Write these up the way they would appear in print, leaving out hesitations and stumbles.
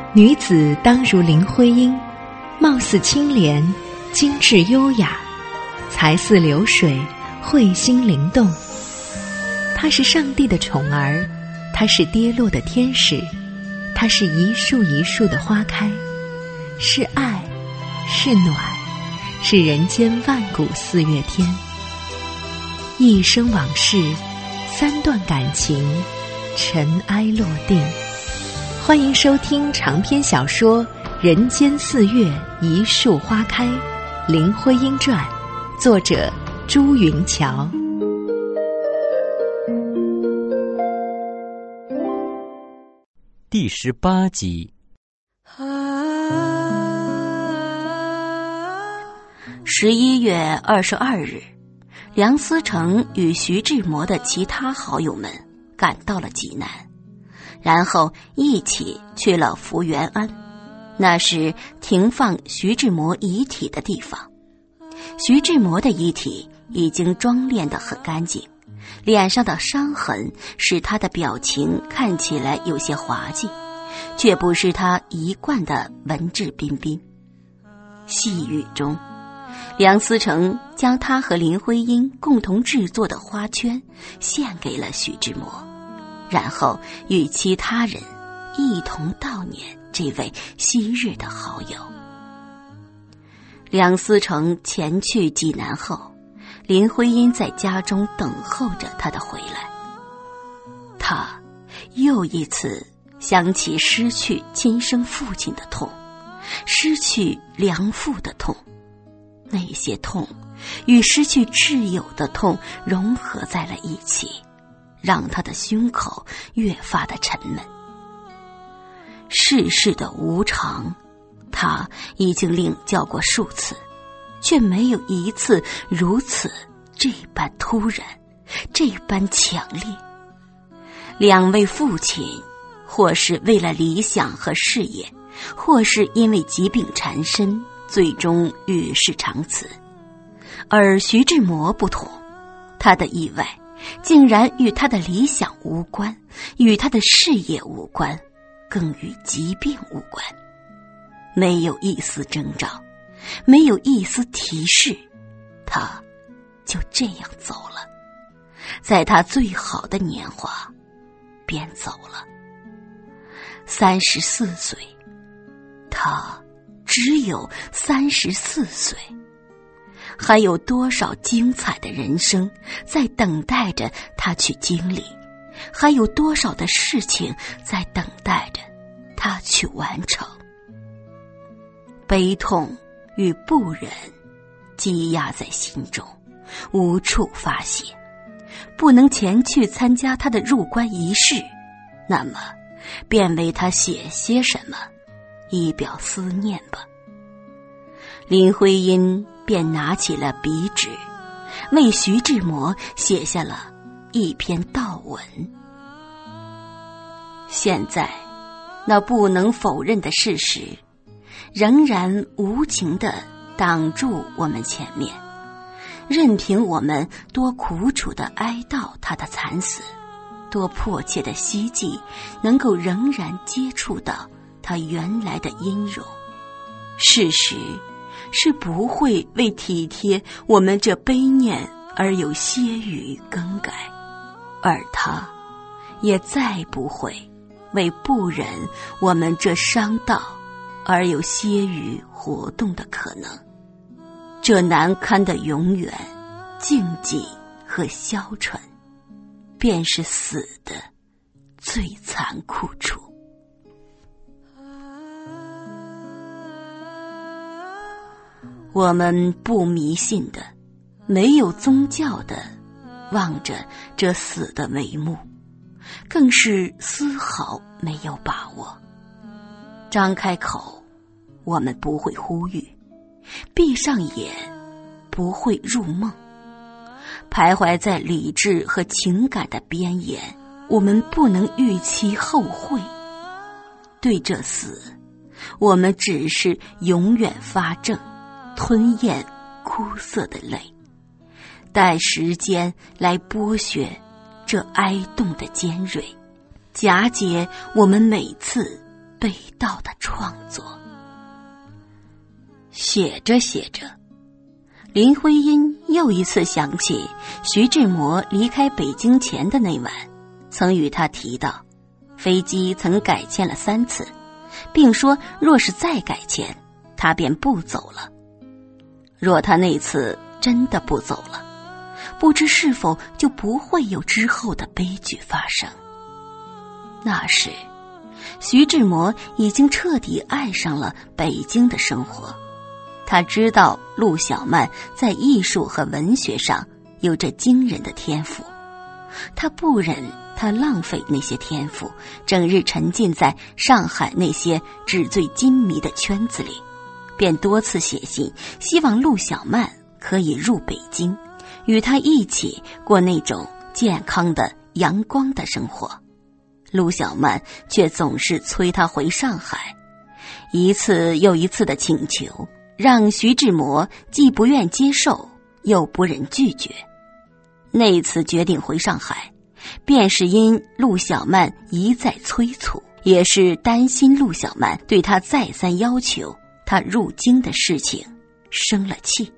女子当如林徽因，貌似清廉，精致优雅，才似流水，慧心灵动。她是上帝的宠儿，她是跌落的天使，她是一树一树的花开，是爱，是暖，是人间万古四月天。一生往事，三段感情，尘埃落定。欢迎收听长篇小说《人间四月一树花开》，林徽因传，作者朱云桥。 第18集。 11月22日，梁思成与徐志摩的其他好友们赶到了济南，然后一起去了福源庵，那是停放徐志摩遗体的地方。徐志摩的遗体已经装殓得很干净，脸上的伤痕使他的表情看起来有些滑稽，却不是他一贯的文质彬彬。细雨中，梁思成将他和林徽因共同制作的花圈献给了徐志摩，然后与其他人一同悼念这位昔日的好友。梁思成前去济南后，林徽因在家中等候着他的回来。他又一次想起失去亲生父亲的痛，失去良父的痛，那些痛与失去挚友的痛融合在了一起，让他的胸口越发的沉闷。世事的无常，他已经领教过数次，却没有一次如此这般突然，这般强烈。两位父亲，或是为了理想和事业，或是因为疾病缠身，最终与世长辞。而徐志摩不同，他的意外竟然与他的理想无关，与他的事业无关，更与疾病无关。没有一丝征兆，没有一丝提示，他就这样走了，在他最好的年华便走了。34岁，他只有34岁，还有多少精彩的人生在等待着他去经历，还有多少的事情在等待着他去完成。悲痛与不忍积压在心中，无处发泄，不能前去参加他的入关仪式，那么便为他写些什么，以表思念吧。林徽因便拿起了笔纸，为徐志摩写下了一篇悼文。现在，那不能否认的事实，仍然无情地挡住我们前面，任凭我们多苦楚地哀悼他的惨死，多迫切的希冀能够仍然接触到他原来的音容。事实是不会为体贴我们这悲念而有些许更改，而他也再不会为不忍我们这伤悼而有些许活动的可能。这难堪的永远、静寂和消沉，便是死的最残酷处。我们不迷信的，没有宗教的，望着这死的帷幕，更是丝毫没有把握。张开口，我们不会呼吁；闭上眼，不会入梦。徘徊在理智和情感的边沿，我们不能预期后会。对这死，我们只是永远发怔，吞咽枯涩的泪，待时间来剥削这哀动的尖锐，夹解我们每次被盗的创作。写着写着，林徽因又一次想起徐志摩离开北京前的那晚，曾与他提到飞机曾改签了3次，并说若是再改签，他便不走了。若他那次真的不走了，不知是否就不会有之后的悲剧发生。那时徐志摩已经彻底爱上了北京的生活，他知道陆小曼在艺术和文学上有着惊人的天赋，他不忍他浪费那些天赋，整日沉浸在上海那些纸醉金迷的圈子里，便多次写信希望陆小曼可以入北京，与他一起过那种健康的阳光的生活。陆小曼却总是催他回上海，一次又一次的请求让徐志摩既不愿接受又不忍拒绝。那次决定回上海，便是因陆小曼一再催促，也是担心陆小曼对他再三要求他入京的事情生了气。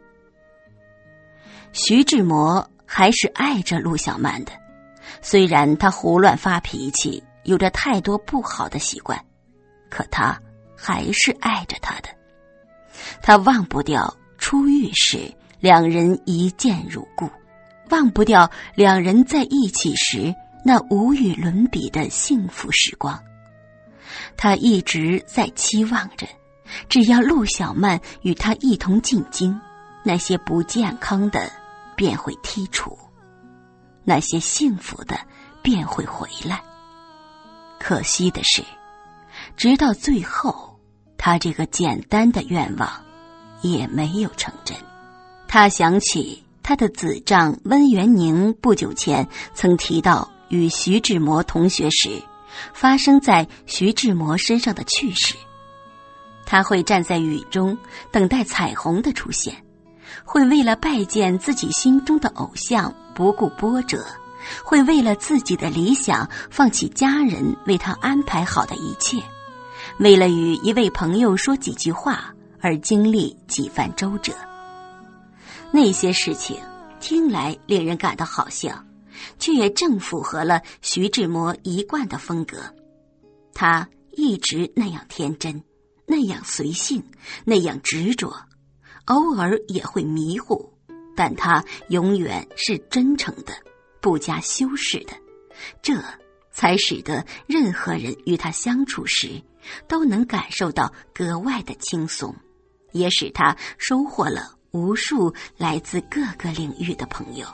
徐志摩还是爱着陆小曼的，虽然他胡乱发脾气，有着太多不好的习惯，可他还是爱着她的。他忘不掉出狱时两人一见如故，忘不掉两人在一起时那无与伦比的幸福时光。他一直在期望着，只要陆小曼与他一同进京，那些不健康的便会剔除，那些幸福的便会回来。可惜的是，直到最后，他这个简单的愿望也没有成真。他想起他的子丈温元宁不久前曾提到与徐志摩同学时发生在徐志摩身上的趣事。他会站在雨中等待彩虹的出现，会为了拜见自己心中的偶像不顾波折，会为了自己的理想放弃家人为他安排好的一切，为了与一位朋友说几句话而经历几番周折。那些事情听来令人感到好笑，却也正符合了徐志摩一贯的风格。他一直那样天真，那样随性，那样执着，偶尔也会迷糊，但他永远是真诚的，不加修饰的，这才使得任何人与他相处时都能感受到格外的轻松，也使他收获了无数来自各个领域的朋友。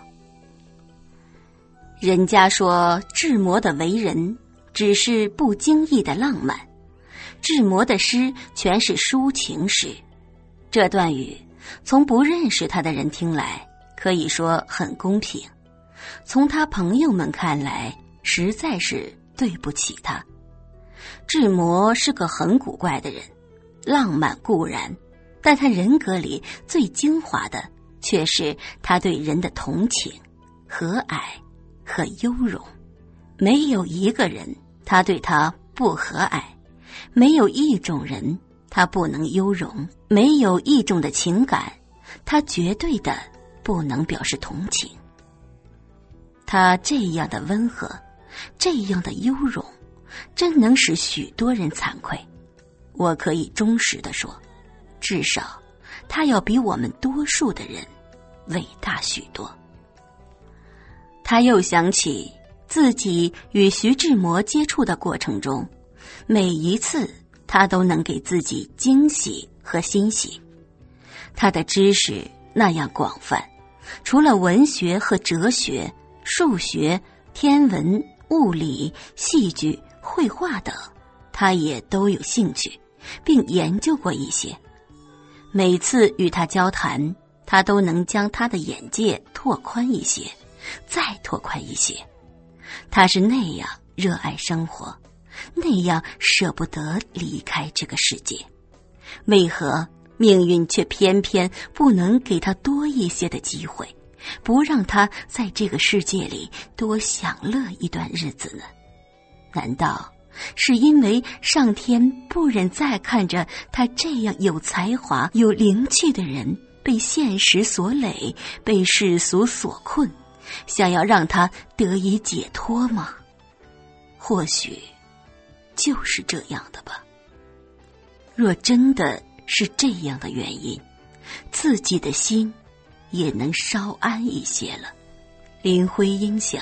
人家说志摩的为人只是不经意的浪漫，志摩的诗全是抒情诗。这段语从不认识他的人听来可以说很公平，从他朋友们看来实在是对不起他。志摩是个很古怪的人，浪漫固然，但他人格里最精华的却是他对人的同情、和蔼和优容。没有一个人他对他不和蔼，没有一种人他不能优容，没有一种的情感他绝对的不能表示同情。他这样的温和，这样的优容，真能使许多人惭愧。我可以忠实地说，至少他要比我们多数的人伟大许多。他又想起自己与徐志摩接触的过程中，每一次他都能给自己惊喜和欣喜。他的知识那样广泛，除了文学和哲学、数学、天文、物理、戏剧、绘画等，他也都有兴趣，并研究过一些。每次与他交谈，他都能将他的眼界拓宽一些，再拓宽一些。他是那样热爱生活，那样舍不得离开这个世界，为何命运却偏偏不能给他多一些的机会，不让他在这个世界里多享乐一段日子呢？难道是因为上天不忍再看着他这样有才华、有灵气的人被现实所累，被世俗所困，想要让他得以解脱吗？或许就是这样的吧。若真的是这样的原因，自己的心也能稍安一些了。林徽因想。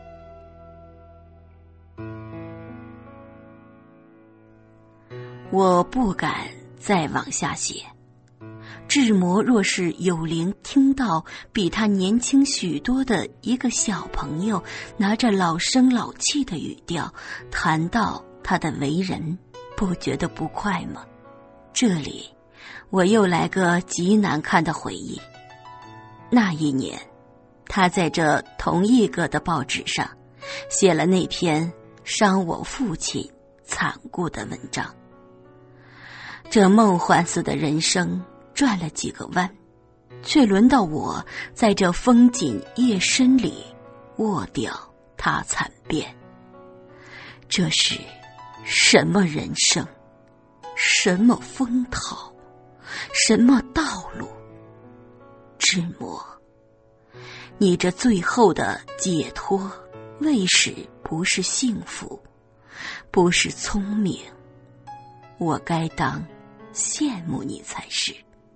我不敢再往下写。志摩若是有灵听到比他年轻许多的一个小朋友拿着老声老气的语调谈到他的为人，不觉得不快吗？这里我又来个极难堪的回忆。那一年，他在这同一个的报纸上写了那篇伤我父亲惨故的文章。这梦幻似的人生转了几个弯，却轮到我在这风景夜深里卧掉他惨变。这是什么人生？什么风涛？什么道路？志摩，你这最后的解脱，为使不是幸福，不是聪明，我该当羡慕你才是。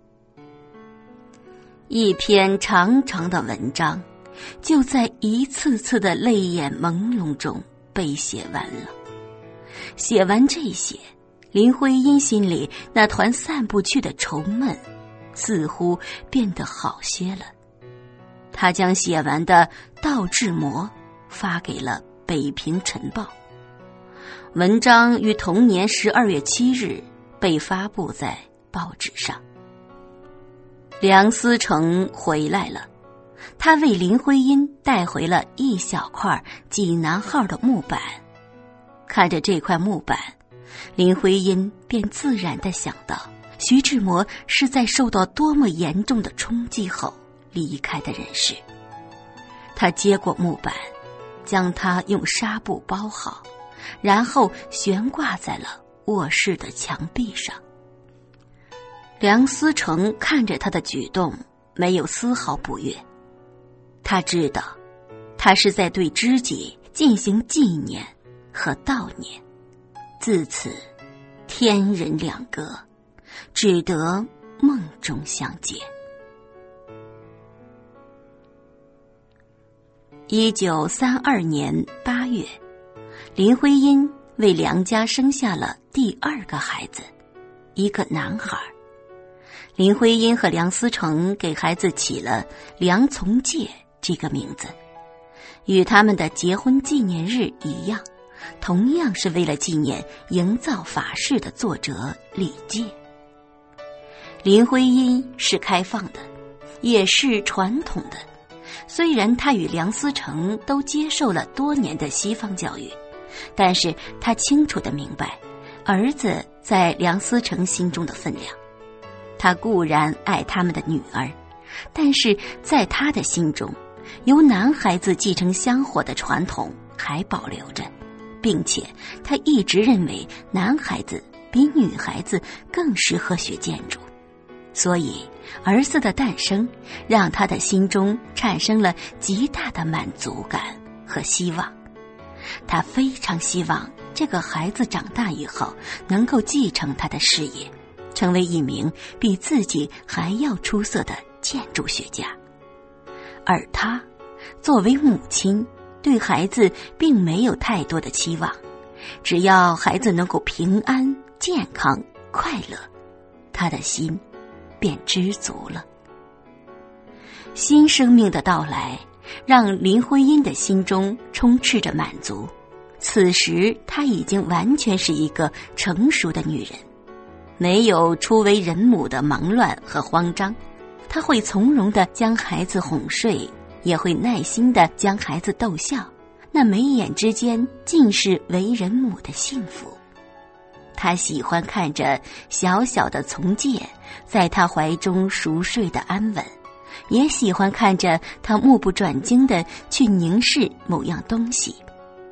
一篇长长的文章，就在一次次的泪眼朦胧中被写完了。写完这些，林徽因心里那团散不去的愁闷，似乎变得好些了。她将写完的《悼志摩》发给了《北平晨报》。文章于同年12月7日被发布在报纸上。梁思成回来了，他为林徽因带回了一小块济南号的木板。看着这块木板，林徽因便自然地想到，徐志摩是在受到多么严重的冲击后离开的人世。他接过木板，将它用纱布包好，然后悬挂在了卧室的墙壁上。梁思成看着他的举动，没有丝毫不悦。他知道，他是在对知己进行纪念和悼念，自此天人两隔，只得梦中相见。1932年8月，林徽因为梁家生下了第二个孩子，一个男孩。林徽因和梁思成给孩子起了梁从诫这个名字，与他们的结婚纪念日一样，同样是为了纪念营造法式的作者李诫。林徽因是开放的，也是传统的。虽然他与梁思成都接受了多年的西方教育，但是他清楚地明白儿子在梁思成心中的分量。他固然爱他们的女儿，但是在他的心中，由男孩子继承香火的传统还保留着，并且他一直认为男孩子比女孩子更适合学建筑。所以儿子的诞生让他的心中产生了极大的满足感和希望。他非常希望这个孩子长大以后能够继承他的事业，成为一名比自己还要出色的建筑学家。而他作为母亲，对孩子并没有太多的期望，只要孩子能够平安、健康、快乐，他的心便知足了。新生命的到来让林徽因的心中充斥着满足。此时她已经完全是一个成熟的女人，没有初为人母的忙乱和慌张。她会从容地将孩子哄睡，也会耐心地将孩子逗笑，那眉眼之间尽是为人母的幸福。他喜欢看着小小的从诫在他怀中熟睡的安稳，也喜欢看着他目不转睛地去凝视某样东西。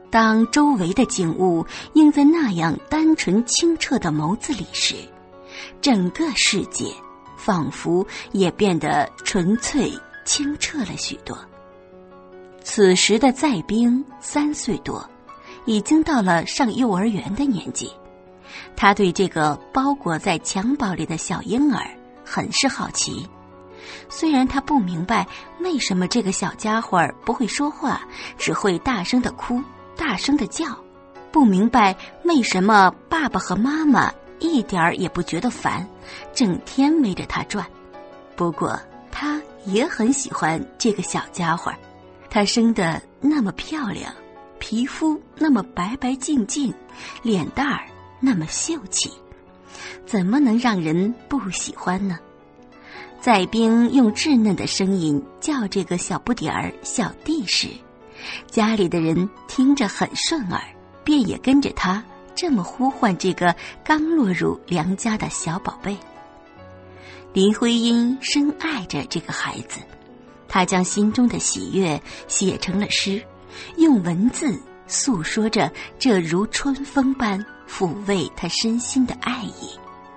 当周围的景物映在那样单纯清澈的眸子里时，整个世界仿佛也变得纯粹清澈了许多。此时的在冰3岁多，已经到了上幼儿园的年纪。他对这个包裹在襁褓里的小婴儿很是好奇。虽然他不明白为什么这个小家伙不会说话，只会大声地哭，大声地叫，不明白为什么爸爸和妈妈一点儿也不觉得烦，整天围着他转。不过他也很喜欢这个小家伙，他生得那么漂亮，皮肤那么白白净净，脸蛋儿那么秀气，怎么能让人不喜欢呢？在冰用稚嫩的声音叫这个小不点儿小弟时，家里的人听着很顺耳，便也跟着他这么呼唤这个刚落入娘家的小宝贝。林徽因深爱着这个孩子，她将心中的喜悦写成了诗，用文字诉说着这如春风般抚慰她身心的爱意。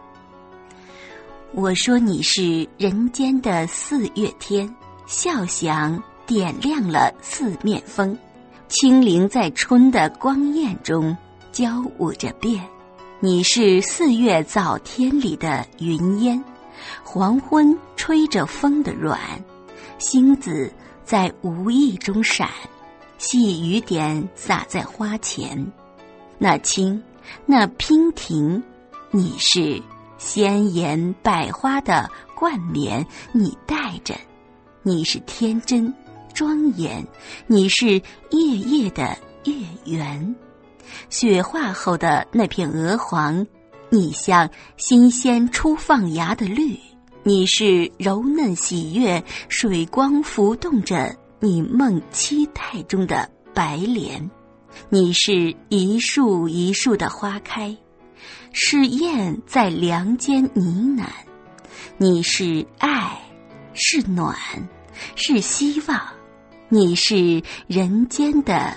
我说你是人间的4月天，笑响点亮了四面风，轻灵在春的光艳中交舞着变。你是4月早天里的云烟，黄昏吹着风的软，星子在无意中闪，细雨点洒在花前。那青，那娉婷，你是鲜艳百花的冠冕，你戴着；你是天真庄严，你是夜夜的月圆。雪化后的那片鹅黄，你像新鲜初放芽的绿；你是柔嫩喜悦，水光浮动着你梦期待中的白莲；你是一树一树的花开，是燕在梁间呢喃；你是爱，是暖，是希望，你是人间的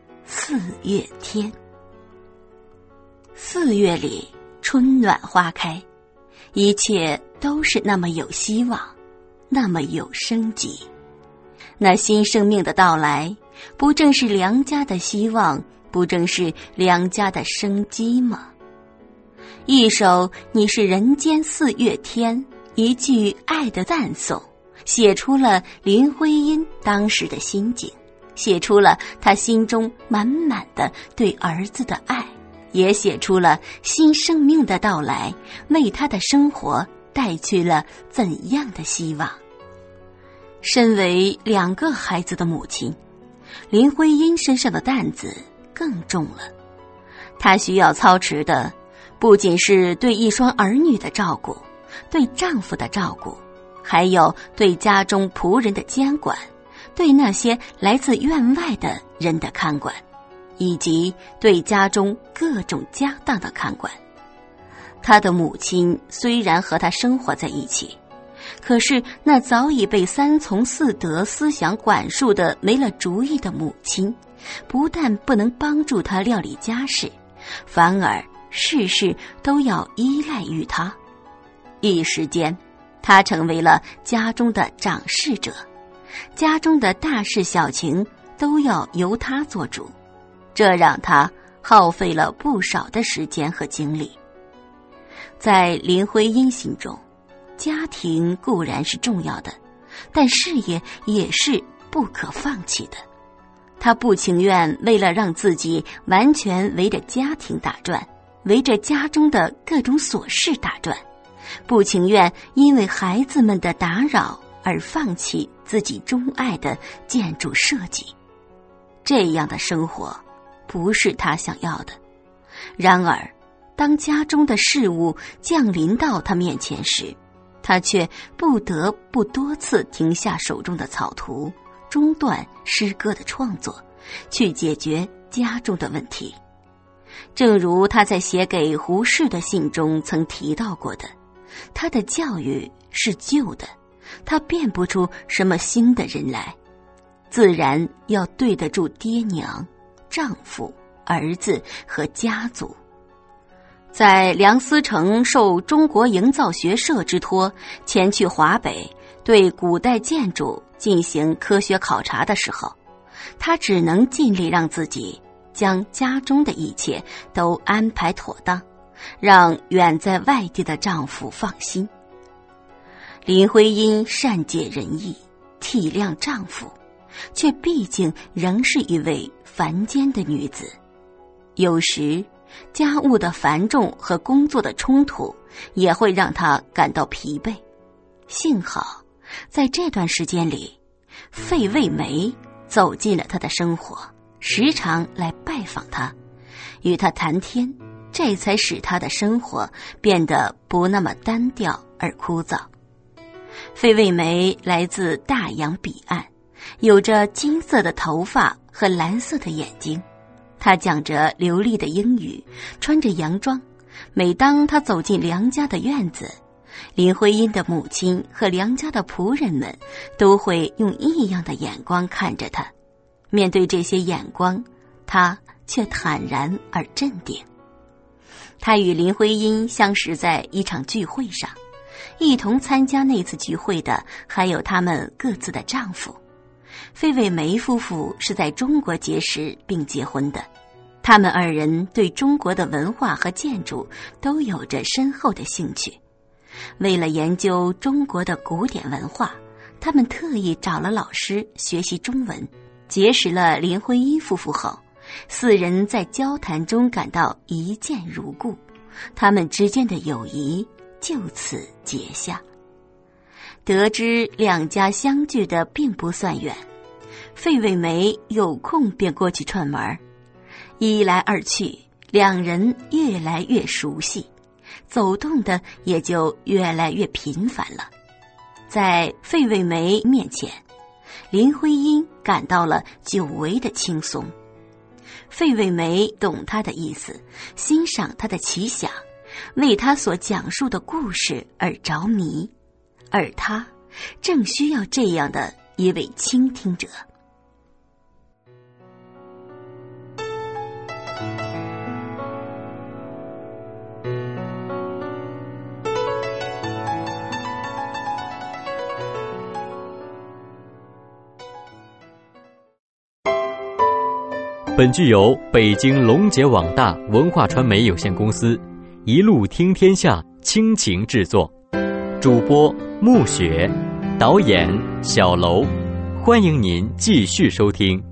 4月天。4月里春暖花开，一切都是那么有希望，那么有生机。那新生命的到来，不正是梁家的希望，不正是梁家的生机吗？一首你是人间4月天，一句爱的赞颂，写出了林徽因当时的心境，写出了她心中满满的对儿子的爱，也写出了新生命的到来为她的生活带去了怎样的希望。身为2个孩子的母亲，林徽因身上的担子更重了。她需要操持的不仅是对一双儿女的照顾，对丈夫的照顾，还有对家中仆人的监管，对那些来自院外的人的看管，以及对家中各种家当的看管。她的母亲虽然和她生活在一起，可是那早已被3从4德思想管束的没了主意的母亲，不但不能帮助她料理家事，反而事事都要依赖于她。一时间，她成为了家中的掌事者，家中的大事小情都要由她做主，这让她耗费了不少的时间和精力。在林徽因心中，家庭固然是重要的，但事业也是不可放弃的。她不情愿为了让自己完全围着家庭打转，围着家中的各种琐事打转，不情愿因为孩子们的打扰而放弃自己钟爱的建筑设计。这样的生活不是她想要的。然而当家中的事物降临到她面前时，她却不得不多次停下手中的草图，中断诗歌的创作，去解决家中的问题。正如她在写给胡适的信中曾提到过的，她的教育是旧的，她变不出什么新的人来，自然要对得住爹娘， 丈夫、儿子和家族。在梁思成受中国营造学社之托，前去华北对古代建筑进行科学考察的时候，她只能尽力让自己将家中的一切都安排妥当，让远在外地的丈夫放心。林徽因善解人意，体谅丈夫，却毕竟仍是一位凡间的女子。有时家务的繁重和工作的冲突也会让她感到疲惫。幸好在这段时间里，费慰梅走进了她的生活，时常来拜访她，与她谈天，这才使她的生活变得不那么单调而枯燥。费慰梅来自大洋彼岸，有着金色的头发和蓝色的眼睛。她讲着流利的英语，穿着洋装。每当她走进梁家的院子，林徽因的母亲和梁家的仆人们都会用异样的眼光看着她。面对这些眼光，她却坦然而镇定。她与林徽因相识在一场聚会上，一同参加那次聚会的还有他们各自的丈夫。费慰梅夫妇是在中国结识并结婚的，他们二人对中国的文化和建筑都有着深厚的兴趣。为了研究中国的古典文化，他们特意找了老师学习中文。结识了林徽因夫妇后，四人在交谈中感到一见如故，他们之间的友谊就此结下。得知两家相距的并不算远，费慰梅有空便过去串门，一来二去，两人越来越熟悉，走动的也就越来越频繁了。在费慰梅面前，林徽因感到了久违的轻松。费慰梅懂她的意思，欣赏她的奇想，为她所讲述的故事而着迷，而她正需要这样的一位倾听者。 本剧由北京龙姐网大文化传媒有限公司一路听天下倾情制作，主播暮雪，导演小楼。欢迎您继续收听。